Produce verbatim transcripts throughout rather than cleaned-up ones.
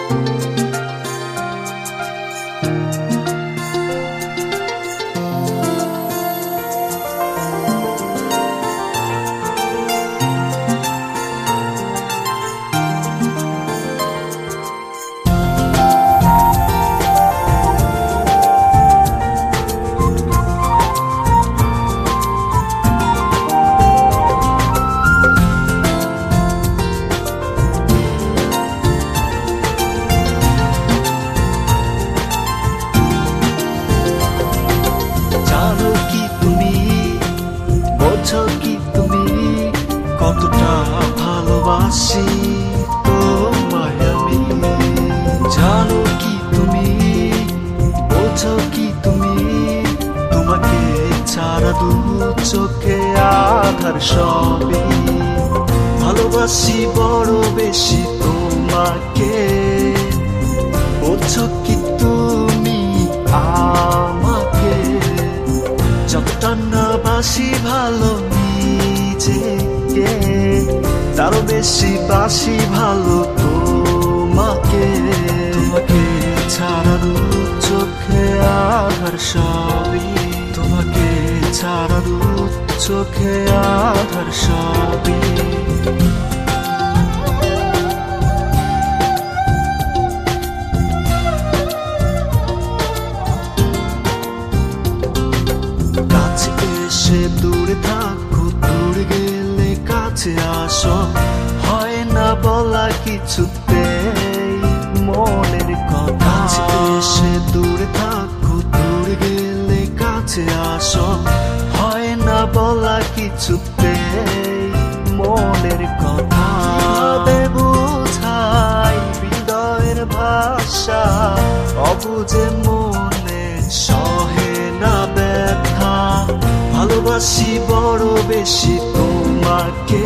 কতটা ভালোবাসি তোমায় আমি, জানো কি তুমি, বোঝো কি তুমি, তোমাকে ছাড়া দু চোখে আধার সবই, ভালোবাসি বড় বেশি তোমাকে, বোঝো কি তুমি আমাকে, যতটা না বাসি ভালো নিজেকে, তারও বেশি বাসি ভালো তোমাকে, তোমাকে ছাড়া দু চোখে আধার সবই, তোমাকে ছাড়া দু চোখে আধার সবই। কাছে এসে দূরে থাকো, দূরে গেলে কাছে আসো, হয় না বলা কিছুতেই মনের কথা, কাছে এসে দূরে থাকো, দূরে গেলে কাছে আসো, হয় না বলা কিছুতেই মনের কথা, কিভাবে বুঝাই হৃদয়ের ভাষা, অবুঝে মনে সহে না ব্যথা, ভালোবাসি বড় বেশি তোমাকে,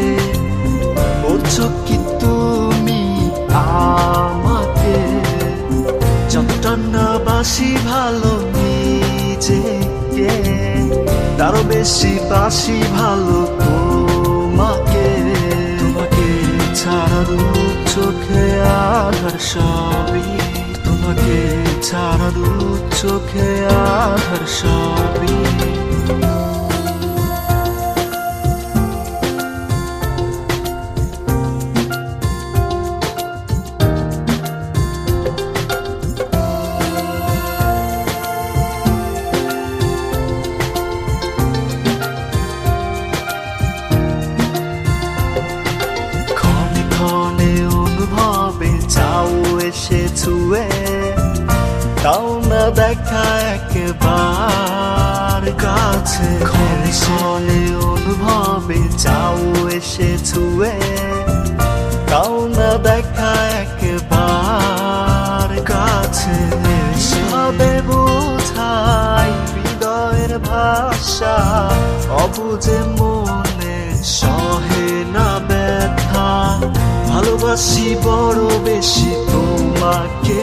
বোঝো কি তুমি আমাকে, যতটা না বাসি ভালো নিজেকে, তারও বেশি বাসি ভালো তোমাকে, তোমাকে ছাড়া দু চোখে আধার সবই, তোমাকে ছাড়া দু চোখে আধার সবই। এসে ছুঁয়ে তাও না দেখা একবার কাছে, ক্ষণে ক্ষণে অনুভবে চাও এসে ছুঁয়ে তাও না দেখা একবার কাছে, ভাবে বুঝাই হৃদয়ের ভাষা, অবুঝে মনে সহে না ব্যথা, ভালোবাসি বড় বেশি তোমাকে,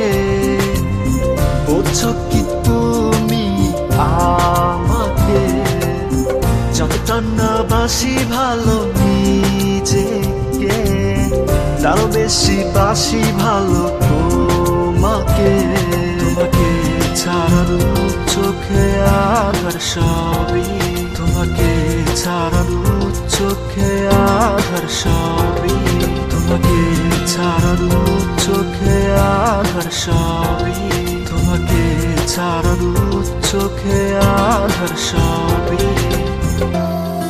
বোঝো কি তুমি আমাকে, যতটা না বাসি ভালো নিজেকে, তারও বেশি বাসি ভালো তোমাকে, তোমাকে ছাড়া দু চোখে আধার সবই, তোমাকে ছাড়া দু চোখে আধার সবই, তোমাকে ছাড়া দু চোখে আধার সবই, তোমাকে ছাড়া দু চোখে আধার সবই।